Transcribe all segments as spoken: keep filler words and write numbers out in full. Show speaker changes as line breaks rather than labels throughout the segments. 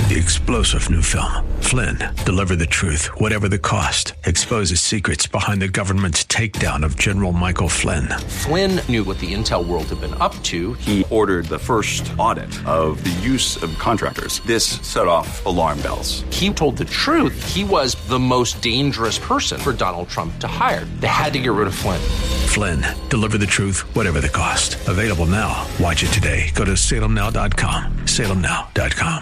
The explosive new film, Flynn, deliver the truth, whatever the cost, exposes secrets behind the government's takedown of General Michael Flynn.
Flynn knew what the intel world had been up to.
He ordered the first audit of the use of contractors. This set off alarm bells.
He told the truth. He was the most dangerous person for Donald Trump to hire. They had to get rid of Flynn.
Flynn, deliver the truth, whatever the cost. Available now. Watch it today. Go to salem now dot com. salem now dot com.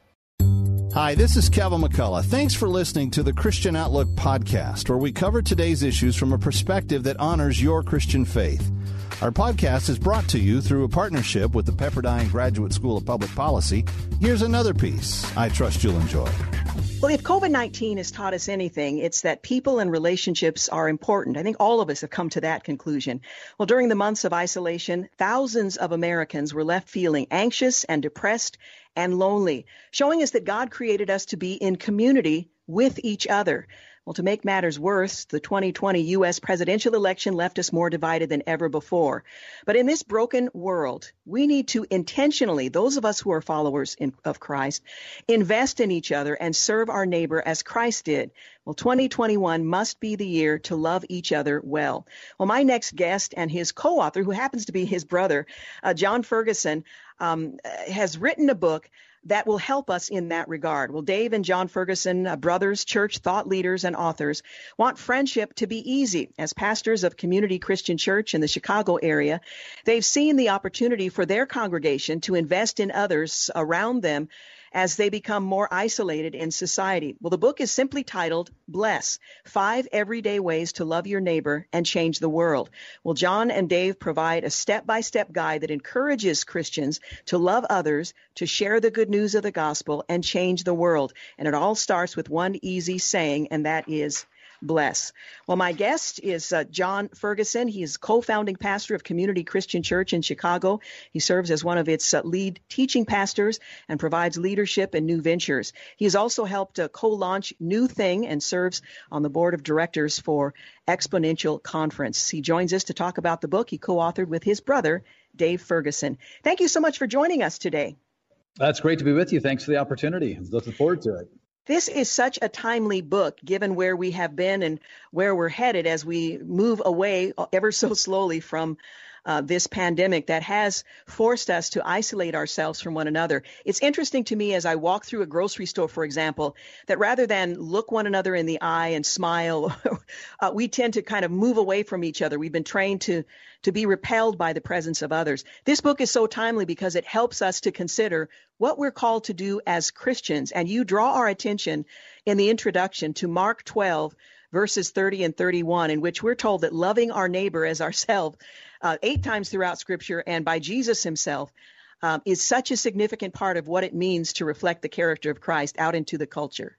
Hi, this is Kevin McCullough. Thanks for listening to the Christian Outlook podcast, where we cover today's issues from a perspective that honors your Christian faith. Our podcast is brought to you through a partnership with the Pepperdine Graduate School of Public Policy. Here's another piece I trust you'll enjoy.
Well, if COVID nineteen has taught us anything, it's that people and relationships are important. I think all of us have come to that conclusion. Well, during the months of isolation, thousands of Americans were left feeling anxious and depressed and lonely, showing us that God created us to be in community with each other. Well, to make matters worse, the twenty twenty U S presidential election left us more divided than ever before. But in this broken world, we need to intentionally, those of us who are followers in, of Christ, invest in each other and serve our neighbor as Christ did. Well, twenty twenty-one must be the year to love each other well. Well, my next guest and his co-author, who happens to be his brother, uh, John Ferguson, um, has written a book that will help us in that regard. Well, Dave and John Ferguson, uh, brothers, church thought leaders, and authors, want friendship to be easy. As pastors of Community Christian Church in the Chicago area, they've seen the opportunity for their congregation to invest in others around them as they become more isolated in society. Well, the book is simply titled Bless, Five Everyday Ways to Love Your Neighbor and Change the World. Well, John and Dave provide a step-by-step guide that encourages Christians to love others, to share the good news of the gospel, and change the world. And it all starts with one easy saying, and that is bless. Well, my guest is uh, John Ferguson. He is co-founding pastor of Community Christian Church in Chicago. He serves as one of its uh, lead teaching pastors and provides leadership in new ventures. He has also helped uh, co-launch New Thing and serves on the board of directors for Exponential Conference. He joins us to talk about the book he co-authored with his brother, Dave Ferguson. Thank you so much for joining us today.
That's great to be with you. Thanks for the opportunity. I'm looking forward to it.
This is such a timely book, given where we have been and where we're headed as we move away ever so slowly from uh, this pandemic that has forced us to isolate ourselves from one another. It's interesting to me as I walk through a grocery store, for example, that rather than look one another in the eye and smile, uh, we tend to kind of move away from each other. We've been trained to to be repelled by the presence of others. This book is so timely because it helps us to consider what we're called to do as Christians. And you draw our attention in the introduction to Mark twelve, verses thirty and thirty-one, in which we're told that loving our neighbor as ourselves, uh, eight times throughout Scripture and by Jesus himself, um, is such a significant part of what it means to reflect the character of Christ out into the culture.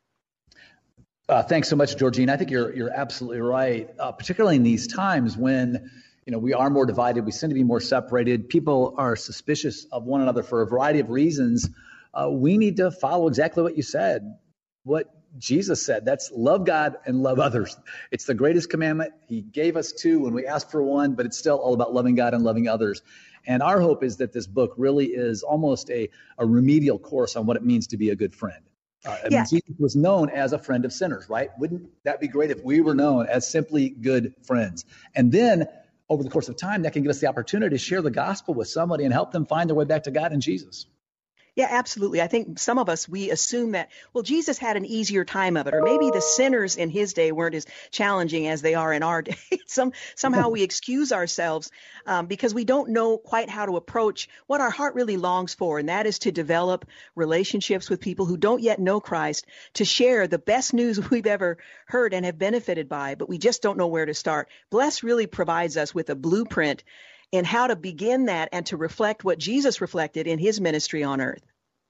Uh, thanks so much, Georgine. I think you're you're absolutely right, uh, particularly in these times when you know we are more divided, we seem to be more separated. People are suspicious of one another for a variety of reasons. Uh, we need to follow exactly what you said, what Jesus said. That's love God and love others. It's the greatest commandment. He gave us two when we asked for one, but it's still all about loving God and loving others. And our hope is that this book really is almost a, a remedial course on what it means to be a good friend. Uh, I
yeah.
mean, Jesus was known as a friend of sinners, right? Wouldn't that be great if we were known as simply good friends? And then over the course of time, that can give us the opportunity to share the gospel with somebody and help them find their way back to God and Jesus.
Yeah, absolutely. I think some of us, we assume that, well, Jesus had an easier time of it, or maybe the sinners in his day weren't as challenging as they are in our day. Some, somehow we excuse ourselves um, because we don't know quite how to approach what our heart really longs for, and that is to develop relationships with people who don't yet know Christ, to share the best news we've ever heard and have benefited by, but we just don't know where to start. Bless really provides us with a blueprint in how to begin that and to reflect what Jesus reflected in his ministry on earth.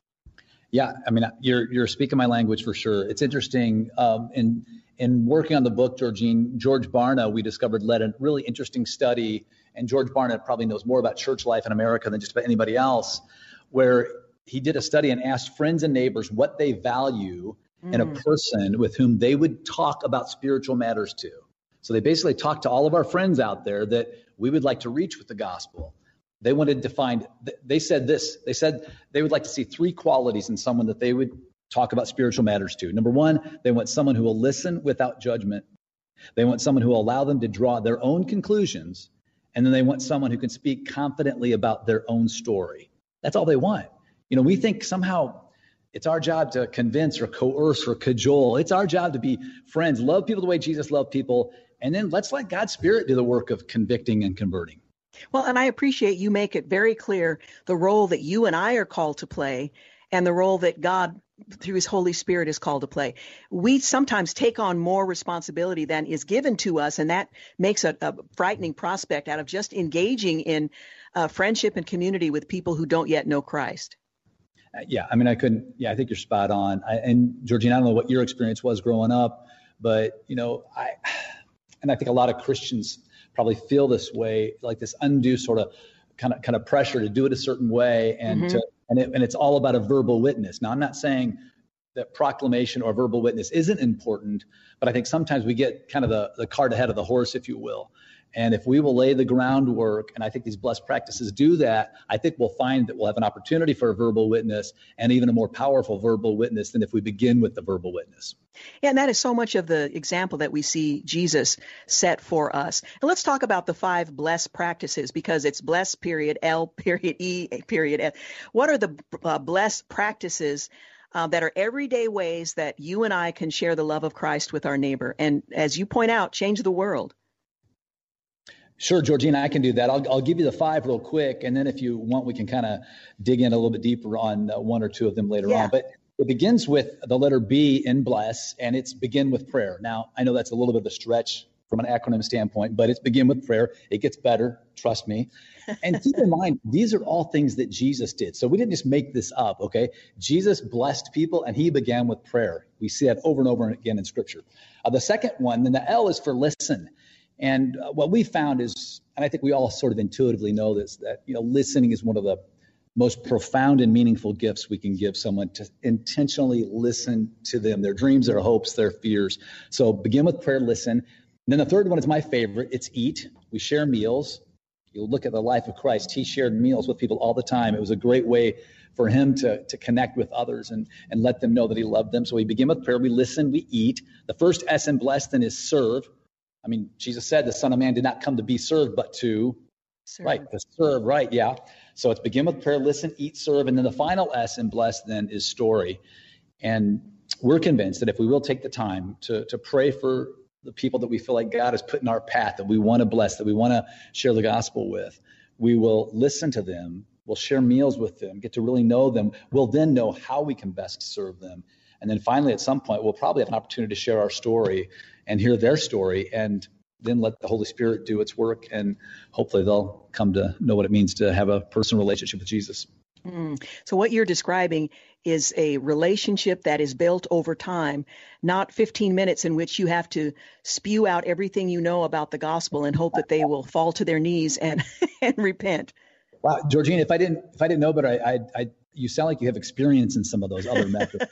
Yeah, I mean, you're you're speaking my language for sure. It's interesting. Um, in in working on the book, Georgine, George Barna, we discovered led a really interesting study, and George Barna probably knows more about church life in America than just about anybody else, where he did a study and asked friends and neighbors what they value mm. in a person with whom they would talk about spiritual matters to. So they basically talked to all of our friends out there that we would like to reach with the gospel. They wanted to find, they said this, they said they would like to see three qualities in someone that they would talk about spiritual matters too. Number one, they want someone who will listen without judgment. They want someone who will allow them to draw their own conclusions. And then they want someone who can speak confidently about their own story. That's all they want. You know, we think somehow it's our job to convince or coerce or cajole. It's our job to be friends, love people the way Jesus loved people. And then let's let God's Spirit do the work of convicting and converting.
Well, and I appreciate you make it very clear the role that you and I are called to play and the role that God, through his Holy Spirit, is called to play. We sometimes take on more responsibility than is given to us, and that makes a, a frightening prospect out of just engaging in uh, friendship and community with people who don't yet know Christ.
Uh, yeah, I mean, I couldn't, yeah, I think you're spot on. I, and Georgine, I don't know what your experience was growing up, but, you know, I, and I think a lot of Christians probably feel this way, like this undue sort of kind of kind of pressure to do it a certain way, and mm-hmm. to, and it, and it's all about a verbal witness. Now, I'm not saying that proclamation or verbal witness isn't important, but I think sometimes we get kind of the the cart ahead of the horse, if you will. And if we will lay the groundwork, and I think these blessed practices do that, I think we'll find that we'll have an opportunity for a verbal witness, and even a more powerful verbal witness than if we begin with the verbal witness.
Yeah, and that is so much of the example that we see Jesus set for us. And let's talk about the five blessed practices, because it's blessed period, L period, E period, F. What are the uh, blessed practices Uh, that are everyday ways that you and I can share the love of Christ with our neighbor? And as you point out, change the world.
Sure, Georgina, I can do that. I'll, I'll give you the five real quick, and then if you want, we can kind of dig in a little bit deeper on uh, one or two of them later
yeah.
on. But it begins with the letter B in bless, and it's begin with prayer. Now, I know that's a little bit of a stretch from an acronym standpoint, but it's begin with prayer. It gets better, trust me. And keep in mind, these are all things that Jesus did. So we didn't just make this up, okay? Jesus blessed people, and he began with prayer. We see that over and over again in Scripture. Uh, the second one, then the L is for listen. And uh, what we found is, and I think we all sort of intuitively know this, that, you know, listening is one of the most profound and meaningful gifts we can give someone, to intentionally listen to them, their dreams, their hopes, their fears. So begin with prayer, listen. And then the third one is my favorite. It's eat. We share meals. You look at the life of Christ. He shared meals with people all the time. It was a great way for him to, to connect with others and, and let them know that he loved them. So we begin with prayer. We listen. We eat. The first S in blessed then is serve. I mean, Jesus said the Son of Man did not come to be served, but to, serve. right, to serve, right, yeah. So it's begin with prayer, listen, eat, serve. And then the final S in blessed then is story. And we're convinced that if we will take the time to, to pray for the people that we feel like God has put in our path, that we want to bless, that we want to share the gospel with, we will listen to them, we'll share meals with them, get to really know them. We'll then know how we can best serve them. And then finally, at some point, we'll probably have an opportunity to share our story and hear their story, and then let the Holy Spirit do its work, and hopefully they'll come to know what it means to have a personal relationship with Jesus.
Mm. So what you're describing is a relationship that is built over time, not fifteen minutes in which you have to spew out everything you know about the gospel and hope that they will fall to their knees and and repent.
Wow, Georgina, if I didn't if I didn't know better, I, I, I you sound like you have experience in some of those other methods.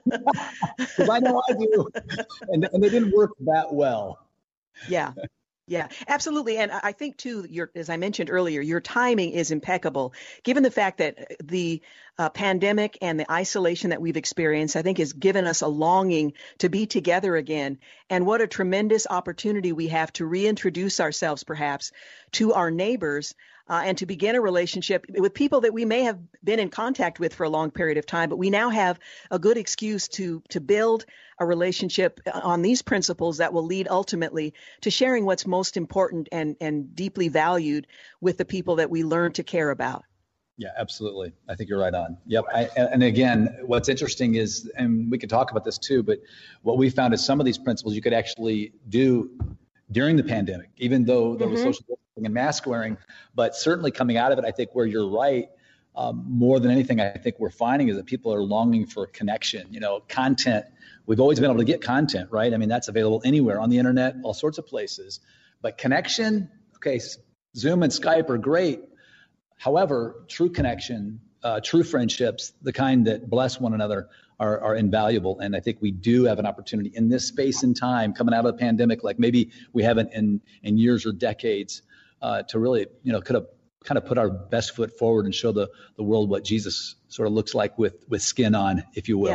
Because I know I do, and, and they didn't work that well.
Yeah. Yeah, absolutely. And I think, too, your, as I mentioned earlier, your timing is impeccable. Given the fact that the uh, pandemic and the isolation that we've experienced, I think, has given us a longing to be together again. And what a tremendous opportunity we have to reintroduce ourselves, perhaps, to our neighbors uh, and to begin a relationship with people that we may have been in contact with for a long period of time. But we now have a good excuse to to build a relationship on these principles that will lead ultimately to sharing what's most important and, and deeply valued with the people that we learn to care about.
Yeah, absolutely. I think you're right on. Yep. I, and again, what's interesting is, and we could talk about this too, but what we found is some of these principles you could actually do during the pandemic, even though there mm-hmm. was social distancing and mask wearing. But certainly coming out of it, I think where you're right, um, more than anything, I think we're finding is that people are longing for connection, you know, content. We've always been able to get content, right? I mean, that's available anywhere on the internet, all sorts of places. But connection, okay, Zoom and Skype are great. However, true connection, uh, true friendships, the kind that bless one another, are, are invaluable. And I think we do have an opportunity in this space and time coming out of the pandemic, like maybe we haven't in, in years or decades, uh, to really, you know, could have kind of put our best foot forward and show the, the world what Jesus sort of looks like with, with skin on, if you will.
Yeah.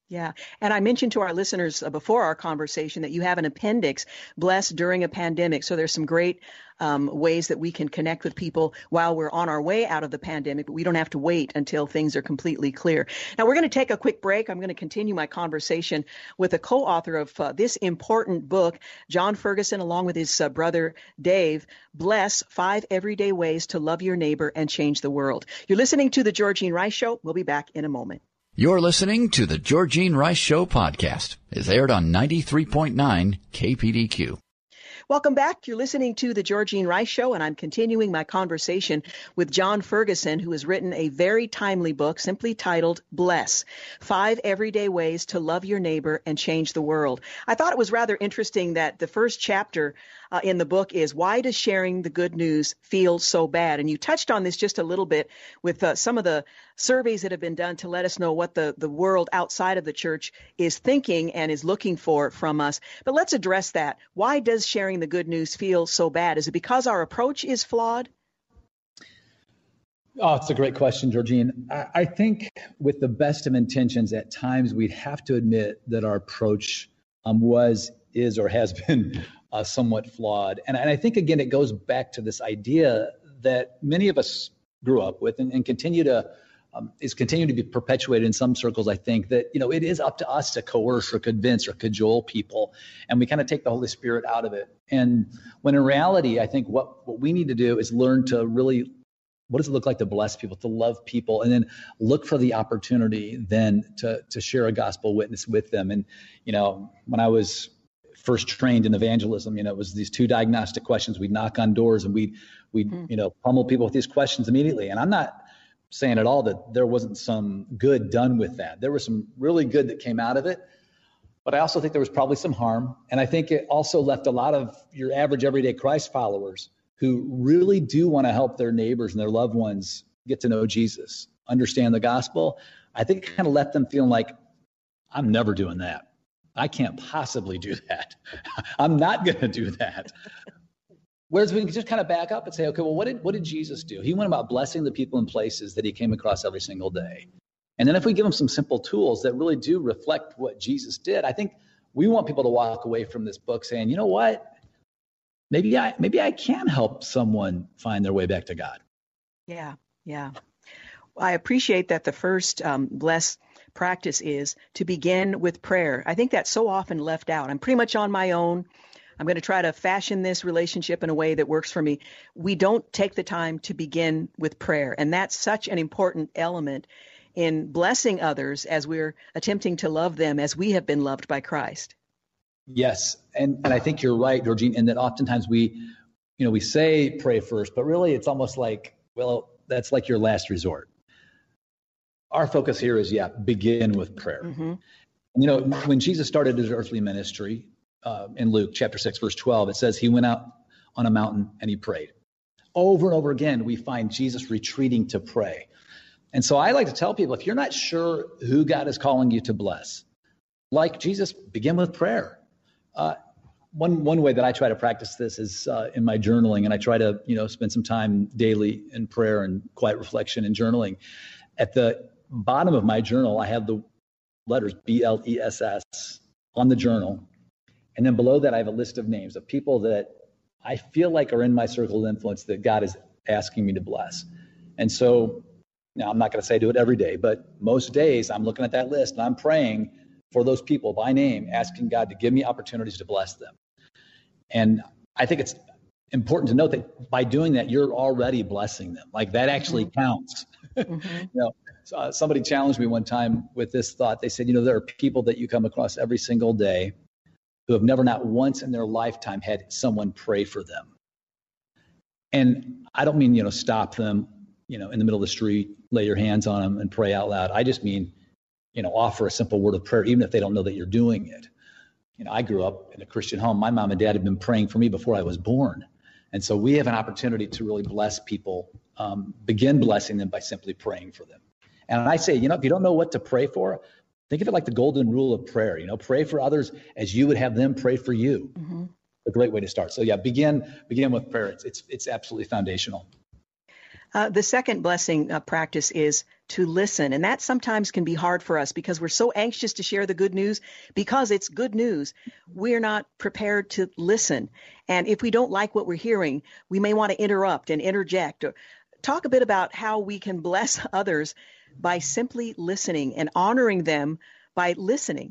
Yeah. And I mentioned to our listeners uh, before our conversation that you have an appendix, Blessed During a Pandemic. So there's some great um, ways that we can connect with people while we're on our way out of the pandemic, but we don't have to wait until things are completely clear. Now, we're going to take a quick break. I'm going to continue my conversation with a co-author of uh, this important book, John Ferguson, along with his uh, brother Dave, Bless, Five Everyday Ways to Love Your Neighbor and Change the World. You're listening to The Georgene Rice Show. We'll be back in a moment.
You're listening to the Georgene Rice Show podcast. It's aired on ninety-three point nine K P D Q.
Welcome back. You're listening to The Georgene Rice Show, and I'm continuing my conversation with John Ferguson, who has written a very timely book simply titled Bless, Five Everyday Ways to Love Your Neighbor and Change the World. I thought it was rather interesting that the first chapter uh, in the book is Why Does Sharing the Good News Feel So Bad? And you touched on this just a little bit with uh, some of the surveys that have been done to let us know what the, the world outside of the church is thinking and is looking for from us. But let's address that. Why does sharing the good news feel so bad? Is it because our approach is flawed?
Oh, it's a great question, Georgene. I, I think with the best of intentions, at times we'd have to admit that our approach um, was, is, or has been uh, somewhat flawed. And, and I think, again, it goes back to this idea that many of us grew up with and, and continue to Um, is continuing to be perpetuated in some circles. I think that, you know, it is up to us to coerce or convince or cajole people, and we kind of take the Holy Spirit out of it. And when in reality, I think what, what we need to do is learn to really, what does it look like to bless people, to love people, and then look for the opportunity then to to share a gospel witness with them. And, you know, when I was first trained in evangelism, you know, it was these two diagnostic questions. We'd knock on doors and we'd, we'd mm. you know, pummel people with these questions immediately. And I'm not saying at all that there wasn't some good done with that. There was some really good that came out of it, but I also think there was probably some harm. And I think it also left a lot of your average everyday Christ followers who really do want to help their neighbors and their loved ones get to know Jesus, understand the gospel. I think it kind of left them feeling like, I'm never doing that. I can't possibly do that. I'm not going to do that. Whereas we can just kind of back up and say, okay, well, what did what did Jesus do? He went about blessing the people and places that he came across every single day. And then if we give them some simple tools that really do reflect what Jesus did, I think we want people to walk away from this book saying, you know what? Maybe I maybe I can help someone find their way back to God.
Yeah, yeah. I appreciate that the first um, bless practice is to begin with prayer. I think that's so often left out. I'm pretty much on my own. I'm going to try to fashion this relationship in a way that works for me. We don't take the time to begin with prayer. And that's such an important element in blessing others as we're attempting to love them as we have been loved by Christ.
Yes. And and I think you're right, Georgene, in that oftentimes we, you know, we say pray first, but really it's almost like, well, that's like your last resort. Our focus here is, yeah, begin with prayer. Mm-hmm. You know, when Jesus started his earthly ministry, Uh, in Luke chapter six, verse twelve, it says he went out on a mountain and he prayed. Over and over again, we find Jesus retreating to pray. And so I like to tell people, if you're not sure who God is calling you to bless, like Jesus, begin with prayer. Uh, one one way that I try to practice this is uh, in my journaling, and I try to, you know, spend some time daily in prayer and quiet reflection and journaling. At the bottom of my journal, I have the letters B L E S S on the journal. And then below that, I have a list of names of people that I feel like are in my circle of influence that God is asking me to bless. And so, now I'm not going to say I do it every day, but most days I'm looking at that list and I'm praying for those people by name, asking God to give me opportunities to bless them. And I think it's important to note that by doing that, you're already blessing them. Like that actually mm-hmm. counts. Mm-hmm. you know, so, uh, somebody challenged me one time with this thought. They said, you know, there are people that you come across every single day who have never, not once in their lifetime, had someone pray for them. And I don't mean, you know, stop them, you know, in the middle of the street, lay your hands on them and pray out loud. I just mean, you know, offer a simple word of prayer, even if they don't know that you're doing it. You know, I grew up in a Christian home. My mom and dad had been praying for me before I was born. And so we have an opportunity to really bless people, um, begin blessing them by simply praying for them. And I say, you know, if you don't know what to pray for, think of it like the golden rule of prayer. You know, pray for others as you would have them pray for you. Mm-hmm. A great way to start. So yeah, begin begin with prayer. It's it's, it's absolutely foundational.
Uh, the second blessing uh, practice is to listen. And that sometimes can be hard for us because we're so anxious to share the good news because it's good news. We're not prepared to listen. And if we don't like what we're hearing, we may want to interrupt and interject. Or talk a bit about how we can bless others by simply listening and honoring them by listening.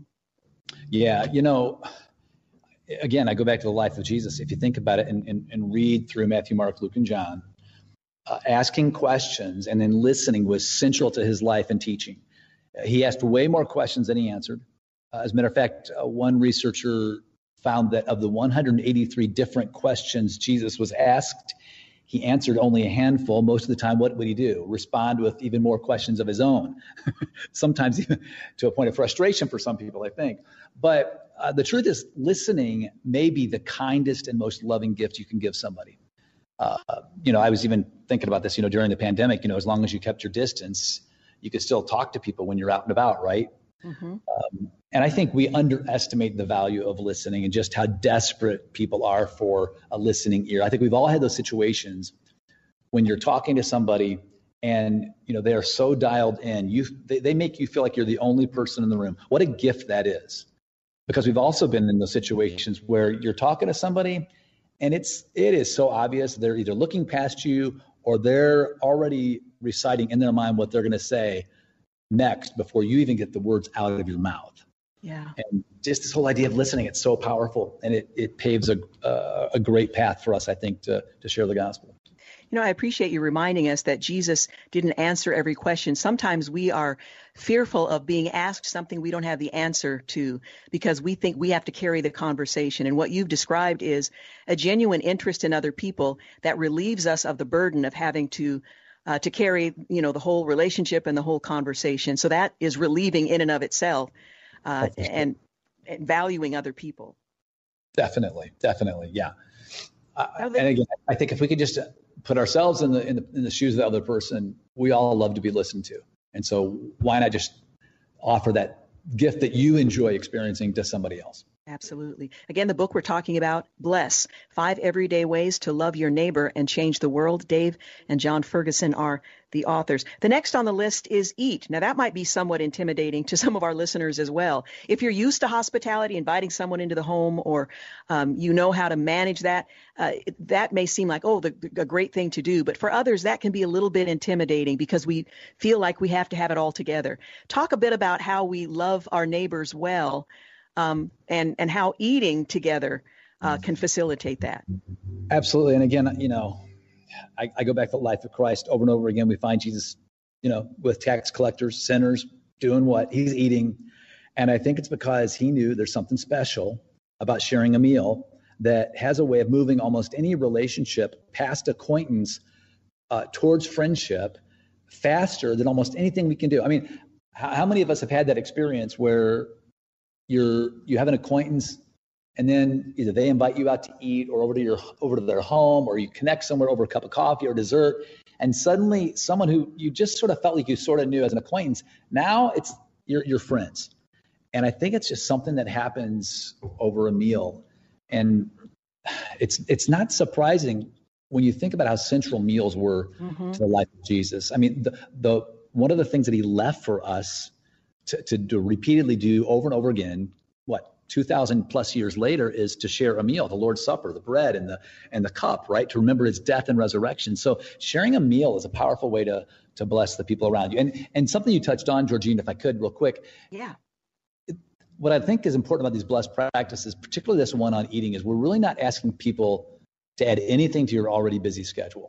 Yeah, you know, again, I go back to the life of Jesus. If you think about it and, and, and read through Matthew, Mark, Luke, and John, uh, asking questions and then listening was central to his life and teaching. Uh, he asked way more questions than he answered. Uh, as a matter of fact, uh, one researcher found that of the one hundred eighty-three different questions Jesus was asked, he answered only a handful. Most of the time, what would he do? Respond with even more questions of his own, sometimes even to a point of frustration for some people, I think. But uh, the truth is, listening may be the kindest and most loving gift you can give somebody. Uh, you know, I was even thinking about this, you know, during the pandemic, you know, as long as you kept your distance, you could still talk to people when you're out and about, right? Mm-hmm. Um, and I think we underestimate the value of listening and just how desperate people are for a listening ear. I think we've all had those situations when you're talking to somebody and, you know, they are so dialed in. You, they, they make you feel like you're the only person in the room. What a gift that is. Because we've also been in those situations where you're talking to somebody and it's, it is so obvious they're either looking past you or they're already reciting in their mind what they're going to say next before you even get the words out of your mouth.
Yeah.
And just this whole idea of listening, it's so powerful, and it, it paves a uh, a great path for us, I think, to to share the gospel.
You know, I appreciate you reminding us that Jesus didn't answer every question. Sometimes we are fearful of being asked something we don't have the answer to because we think we have to carry the conversation. And what you've described is a genuine interest in other people that relieves us of the burden of having to uh, to carry, you know, the whole relationship and the whole conversation. So that is relieving in and of itself, uh, oh, and, and valuing other people.
Definitely, definitely, yeah. Uh, and again, I think if we could just put ourselves in the, in the in the shoes of the other person, we all love to be listened to. And so why not just offer that gift that you enjoy experiencing to somebody else?
Absolutely. Again, the book we're talking about, Bless, Five Everyday Ways to Love Your Neighbor and Change the World. Dave and John Ferguson are the authors. The next on the list is Eat. Now, that might be somewhat intimidating to some of our listeners as well. If you're used to hospitality, inviting someone into the home, or um, you know how to manage that, uh, that may seem like, oh, the, the, a great thing to do. But for others, that can be a little bit intimidating because we feel like we have to have it all together. Talk a bit about how we love our neighbors well, Um, and, and how eating together uh, can facilitate that.
Absolutely. And again, you know, I, I go back to the life of Christ over and over again. We find Jesus, you know, with tax collectors, sinners, doing what? He's eating. And I think it's because he knew there's something special about sharing a meal that has a way of moving almost any relationship past acquaintance uh, towards friendship faster than almost anything we can do. I mean, how, how many of us have had that experience where You're you have an acquaintance, and then either they invite you out to eat, or over to your over to their home, or you connect somewhere over a cup of coffee or dessert, and suddenly someone who you just sort of felt like you sort of knew as an acquaintance, now it's your your friends, and I think it's just something that happens over a meal, and it's it's not surprising when you think about how central meals were mm-hmm. to the life of Jesus. I mean, the the one of the things that he left for us To, to, to repeatedly do over and over again, what, two thousand plus years later, is to share a meal, the Lord's Supper, the bread and the and the cup, right? To remember his death and resurrection. So sharing a meal is a powerful way to to bless the people around you. And and something you touched on, Georgine, if I could, real quick.
Yeah.
It, what I think is important about these blessed practices, particularly this one on eating, is we're really not asking people to add anything to your already busy schedule.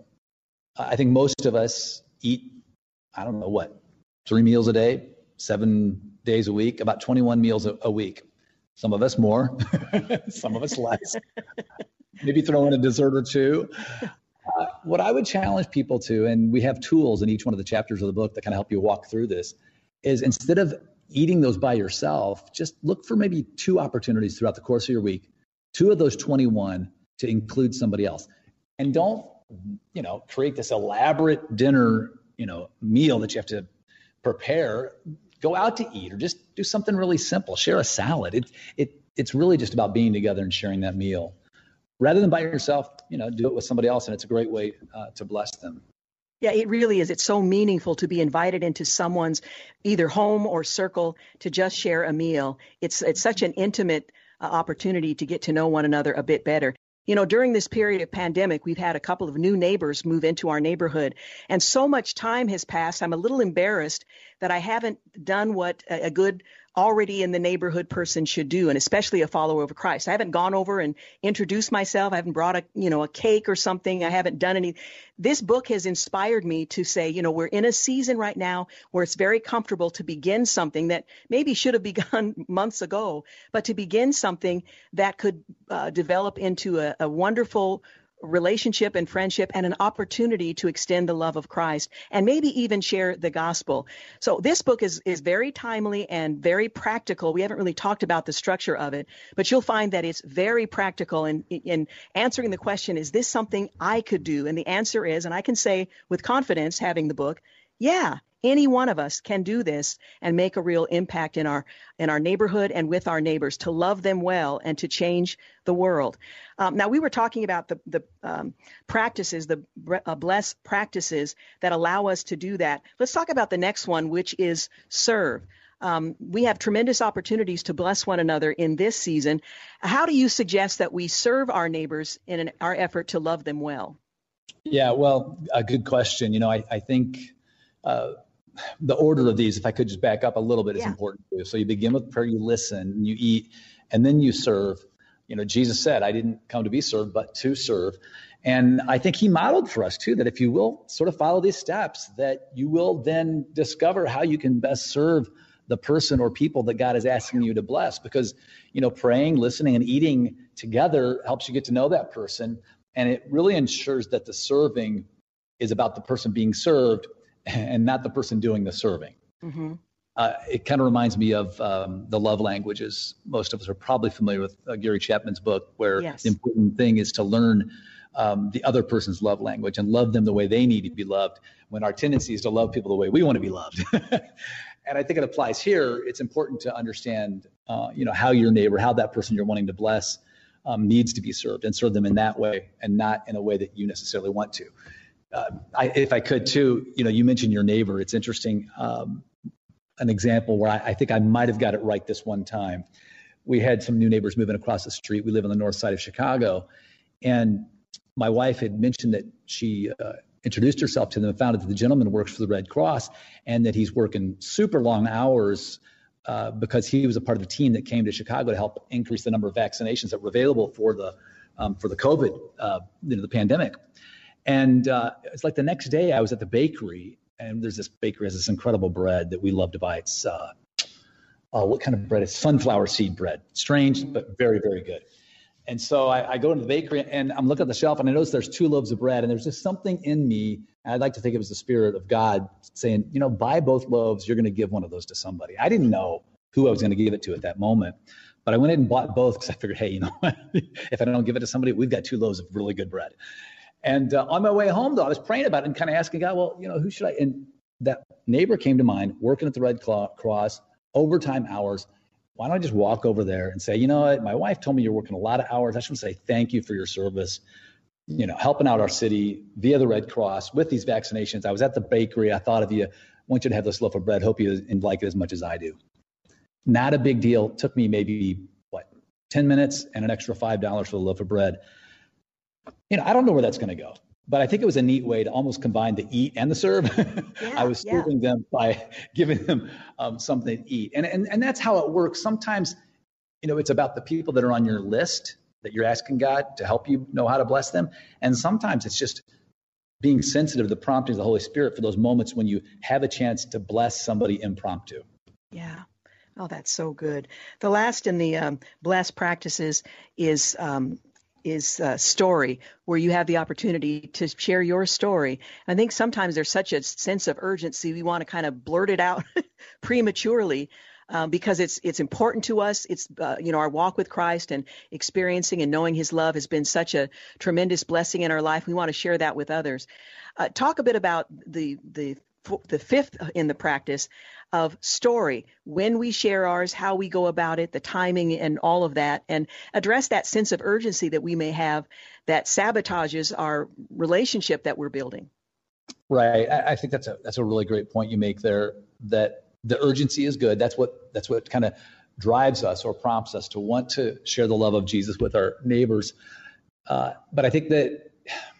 I think most of us eat, I don't know what, three meals a day, seven days a week, about twenty-one meals a, a week. Some of us more, some of us less. Maybe throw in a dessert or two. Uh, what I would challenge people to, and we have tools in each one of the chapters of the book that kind of help you walk through this, is instead of eating those by yourself, just look for maybe two opportunities throughout the course of your week, two of those twenty-one to include somebody else. And don't, you know, create this elaborate dinner, you know, meal that you have to prepare. Go out to eat, or just do something really simple. Share a salad. It it it's really just about being together and sharing that meal, rather than by yourself. You know, do it with somebody else, and it's a great way uh, to bless them.
Yeah, it really is. It's so meaningful to be invited into someone's either home or circle to just share a meal. It's it's such an intimate uh, opportunity to get to know one another a bit better. You know, during this period of pandemic, we've had a couple of new neighbors move into our neighborhood, and so much time has passed. I'm a little embarrassed that I haven't done what a, a good already in the neighborhood person should do, and especially a follower of Christ. I haven't gone over and introduced myself. I haven't brought a, you know, a cake or something. I haven't done any. This book has inspired me to say, you know, we're in a season right now where it's very comfortable to begin something that maybe should have begun months ago, but to begin something that could uh, develop into a, a wonderful relationship and friendship and an opportunity to extend the love of Christ and maybe even share the gospel. So this book is is very timely and very practical. We haven't really talked about the structure of it, but you'll find that it's very practical in, in answering the question, is this something I could do? And the answer is, and I can say with confidence having the book, yeah, any one of us can do this and make a real impact in our in our neighborhood and with our neighbors, to love them well and to change the world. Um, now, we were talking about the the um, practices, the uh, blessed practices that allow us to do that. Let's talk about the next one, which is serve. Um, we have tremendous opportunities to bless one another in this season. How do you suggest that we serve our neighbors in an, our effort to love them well?
Yeah, well, a good question. You know, I, I think uh, the order of these, if I could just back up a little bit, is
yeah.
important too. So you begin with prayer, you listen, you eat, and then you serve. You know, Jesus said, I didn't come to be served, but to serve. And I think he modeled for us too, that if you will sort of follow these steps, that you will then discover how you can best serve the person or people that God is asking you to bless. Because, you know, praying, listening, and eating together helps you get to know that person. And it really ensures that the serving is about the person being served and not the person doing the serving. Mm-hmm. Uh, it kind of reminds me of um, the love languages. Most of us are probably familiar with uh, Gary Chapman's book, where
yes.
the important thing is to learn um, the other person's love language and love them the way they need to be loved, when our tendency is to love people the way we want to be loved. And I think it applies here. It's important to understand, uh, you know, how your neighbor, how that person you're wanting to bless um, needs to be served, and serve them in that way and not in a way that you necessarily want to. Uh, I, if I could too, you know, you mentioned your neighbor. It's interesting. Um, an example where I, I think I might have got it right this one time. We had some new neighbors moving across the street. We live on the north side of Chicago. And my wife had mentioned that she uh, introduced herself to them and found out that the gentleman works for the Red Cross and that he's working super long hours uh, because he was a part of the team that came to Chicago to help increase the number of vaccinations that were available for the um, for the COVID, uh, you know, the pandemic. And uh, it's like the next day I was at the bakery, and there's this bakery has this incredible bread that we love to buy. It's uh, uh, what kind of bread? It's sunflower seed bread. Strange, but very, very good. And so I, I go into the bakery and I'm looking at the shelf and I notice there's two loaves of bread, and there's just something in me. And I'd like to think it was the Spirit of God saying, you know, buy both loaves. You're going to give one of those to somebody. I didn't know who I was going to give it to at that moment, but I went in and bought both because I figured, hey, you know, if I don't give it to somebody, we've got two loaves of really good bread. And uh, on my way home, though, I was praying about it and kind of asking God, well, you know, who should I? And that neighbor came to mind, working at the Red Cross, overtime hours. Why don't I just walk over there and say, you know what, my wife told me you're working a lot of hours. I just want to say thank you for your service, you know, helping out our city via the Red Cross with these vaccinations. I was at the bakery. I thought of you. I want you to have this loaf of bread. Hope you like it as much as I do. Not a big deal. Took me maybe, what, ten minutes and an extra five dollars for the loaf of bread. You know, I don't know where that's going to go, but I think it was a neat way to almost combine the eat and the serve. Yeah, I was serving yeah. them by giving them um, something to eat. And, and, and that's how it works. Sometimes, you know, it's about the people that are on your list that you're asking God to help you know how to bless them. And sometimes it's just being sensitive to the promptings of the Holy Spirit for those moments when you have a chance to bless somebody impromptu.
Yeah. Oh, that's so good. The last in the um, blessed practices is um, is uh, story, where you have the opportunity to share your story. I think sometimes there's such a sense of urgency. We want to kind of blurt it out prematurely um, because it's it's important to us. It's, uh, you know, our walk with Christ and experiencing and knowing his love has been such a tremendous blessing in our life. We want to share that with others. Uh, talk a bit about the the the fifth in the practice of story, when we share ours, how we go about it, the timing and all of that, and address that sense of urgency that we may have that sabotages our relationship that we're building.
Right. I, I think that's a that's a really great point you make there, that the urgency is good. That's what that's what kind of drives us or prompts us to want to share the love of Jesus with our neighbors. Uh, but I think that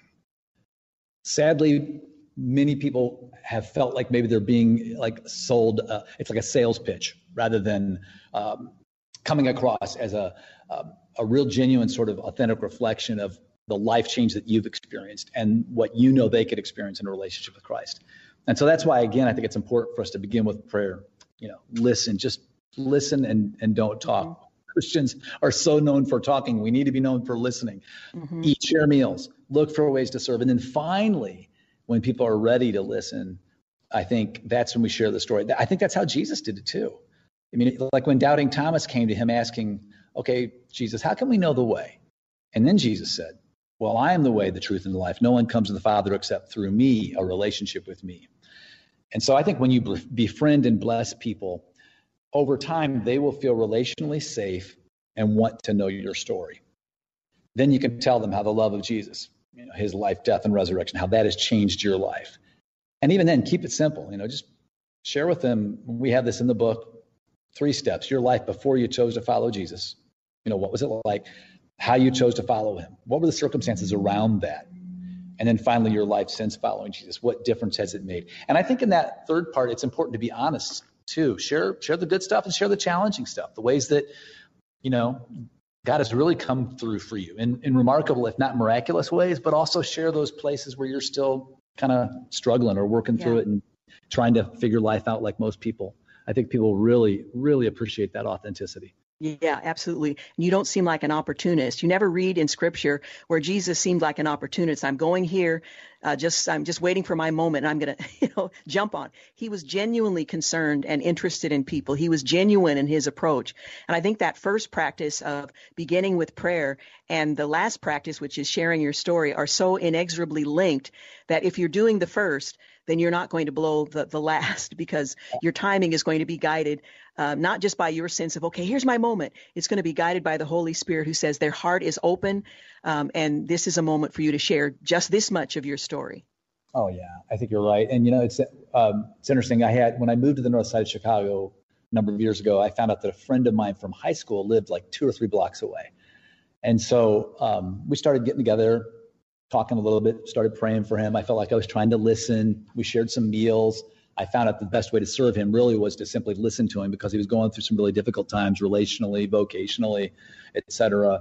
sadly, many people have felt like maybe they're being like sold. Uh, it's like a sales pitch rather than um, coming across as a, a a real genuine sort of authentic reflection of the life change that you've experienced and what you know they could experience in a relationship with Christ. And so that's why, again, I think it's important for us to begin with prayer. You know, listen, just listen and, and don't talk. Mm-hmm. Christians are so known for talking. We need to be known for listening. Mm-hmm. Eat, share meals, look for ways to serve. And then finally, when people are ready to listen, I think that's when we share the story. I think that's how Jesus did it too. I mean, like when doubting Thomas came to him asking, okay, Jesus, how can we know the way? And then Jesus said, well, I am the way, the truth, and the life. No one comes to the Father except through me, a relationship with me. And so I think when you befriend and bless people, over time, they will feel relationally safe and want to know your story. Then you can tell them how the love of Jesus, you know, his life, death, and resurrection, how that has changed your life. And even then, keep it simple. You know, just share with them. We have this in the book, three steps. Your life before you chose to follow Jesus. You know, what was it like? How you chose to follow him. What were the circumstances around that? And then finally, your life since following Jesus. What difference has it made? And I think in that third part, it's important to be honest too. Share, share the good stuff and share the challenging stuff. The ways that, you know, God has really come through for you in, in remarkable, if not miraculous ways, but also share those places where you're still kind of struggling or working yeah. through it and trying to figure life out like most people. I think people really, really appreciate that authenticity.
Yeah, absolutely. You don't seem like an opportunist. You never read in Scripture where Jesus seemed like an opportunist. I'm going here, uh, just I'm just waiting for my moment, and I'm going to, you know, jump on. He was genuinely concerned and interested in people. He was genuine in his approach. And I think that first practice of beginning with prayer and the last practice, which is sharing your story, are so inexorably linked that if you're doing the first, then you're not going to blow the, the last, because your timing is going to be guided uh, not just by your sense of, okay, here's my moment. It's going to be guided by the Holy Spirit, who says their heart is open, um, and this is a moment for you to share just this much of your story.
Oh, yeah, I think you're right. And, you know, it's um, it's interesting. I had, when I moved to the north side of Chicago a number of years ago, I found out that a friend of mine from high school lived like two or three blocks away. And so um, we started getting together, talking a little bit, started praying for him. I felt like I was trying to listen. We shared some meals. I found out the best way to serve him really was to simply listen to him, because he was going through some really difficult times relationally, vocationally, et cetera.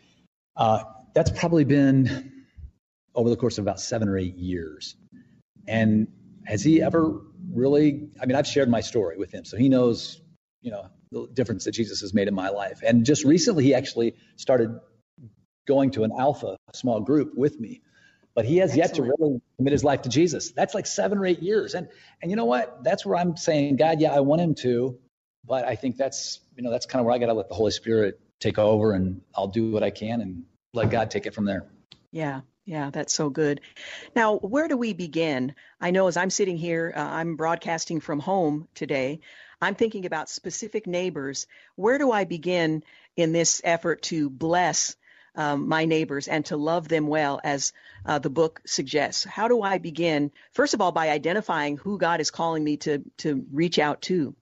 Uh, that's probably been over the course of about seven or eight years. And has he ever really, I mean, I've shared my story with him, so he knows, you know, the difference that Jesus has made in my life. And just recently, he actually started going to an Alpha small group with me, but he has Excellent. yet to really commit his life to Jesus. That's like seven or eight years. And, and you know what? That's where I'm saying, God, yeah, I want him to, but I think that's, you know, that's kind of where I got to let the Holy Spirit take over, and I'll do what I can and let God take it from there.
Yeah. Yeah, that's so good. Now, where do we begin? I know as I'm sitting here, uh, I'm broadcasting from home today. I'm thinking about specific neighbors. Where do I begin in this effort to bless Um, my neighbors and to love them well, as uh, the book suggests? How do I begin? First of all, by identifying who God is calling me to to reach out to.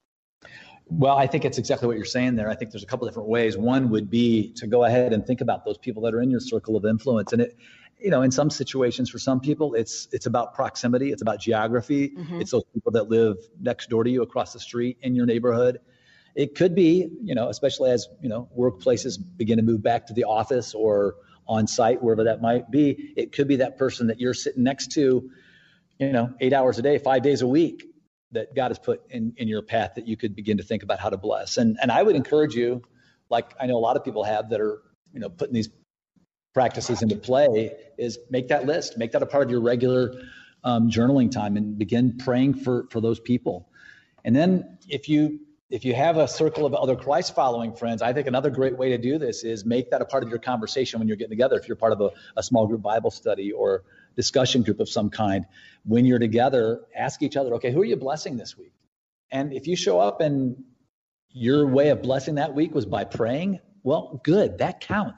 Well, I think it's exactly what you're saying there. I think there's a couple different ways. One would be to go ahead and think about those people that are in your circle of influence. And it, you know, in some situations, for some people, it's it's about proximity, it's about geography. Mm-hmm. It's those people that live next door to you, across the street, in your neighborhood. It could be, you know, especially as, you know, workplaces begin to move back to the office or on site, wherever that might be. It could be that person that you're sitting next to, you know, eight hours a day, five days a week, that God has put in, in your path that you could begin to think about how to bless. And and I would encourage you, like I know a lot of people have that are, you know, putting these practices into play, is make that list, make that a part of your regular um, journaling time, and begin praying for, for those people. And then if you If you have a circle of other Christ-following friends, I think another great way to do this is make that a part of your conversation when you're getting together. If you're part of a, a small group Bible study or discussion group of some kind, when you're together, ask each other, okay, who are you blessing this week? And if you show up and your way of blessing that week was by praying, well, good, that counts.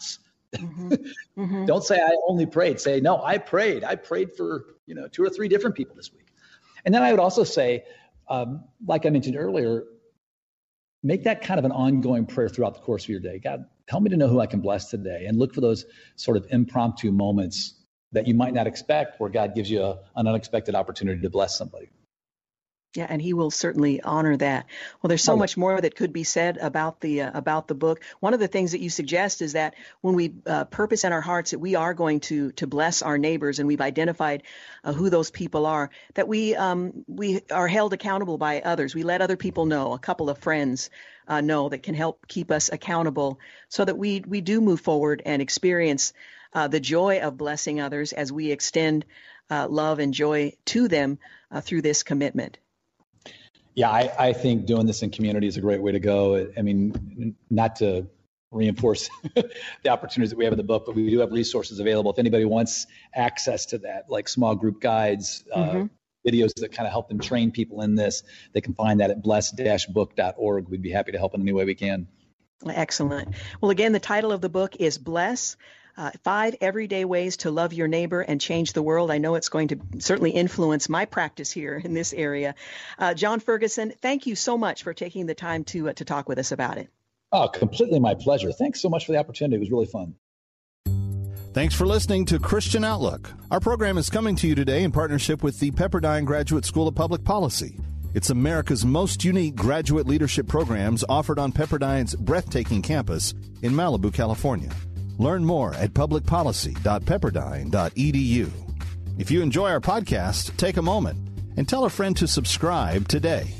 Mm-hmm. Mm-hmm. Don't say I only prayed. Say, no, I prayed. I prayed for, you know, two or three different people this week. And then I would also say, um, like I mentioned earlier, make that kind of an ongoing prayer throughout the course of your day. God, help me to know who I can bless today, and look for those sort of impromptu moments that you might not expect where God gives you a, an unexpected opportunity to bless somebody.
Yeah, and he will certainly honor that. Well, there's so
Okay.
much more that could be said about the uh, about the book. One of the things that you suggest is that when we uh, purpose in our hearts that we are going to to bless our neighbors, and we've identified uh, who those people are, that we um, we are held accountable by others. We let other people know, a couple of friends uh, know, that can help keep us accountable, so that we we do move forward and experience uh, the joy of blessing others as we extend uh, love and joy to them uh, through this commitment.
Yeah, I, I think doing this in community is a great way to go. I mean, not to reinforce the opportunities that we have in the book, but we do have resources available. If anybody wants access to that, like small group guides, mm-hmm. uh, videos that kind of help them train people in this, they can find that at bless dash book dot org. We'd be happy to help in any way we can.
Excellent. Well, again, the title of the book is Bless, uh, Five Everyday Ways to Love Your Neighbor and Change the World. I know it's going to certainly influence my practice here in this area. Uh, John Ferguson, thank you so much for taking the time to uh, to talk with us about it.
Oh, completely my pleasure. Thanks so much for the opportunity. It was really fun.
Thanks for listening to Christian Outlook. Our program is coming to you today in partnership with the Pepperdine Graduate School of Public Policy. It's America's most unique graduate leadership programs offered on Pepperdine's breathtaking campus in Malibu, California. Learn more at public policy dot pepperdine dot e d u. If you enjoy our podcast, take a moment and tell a friend to subscribe today.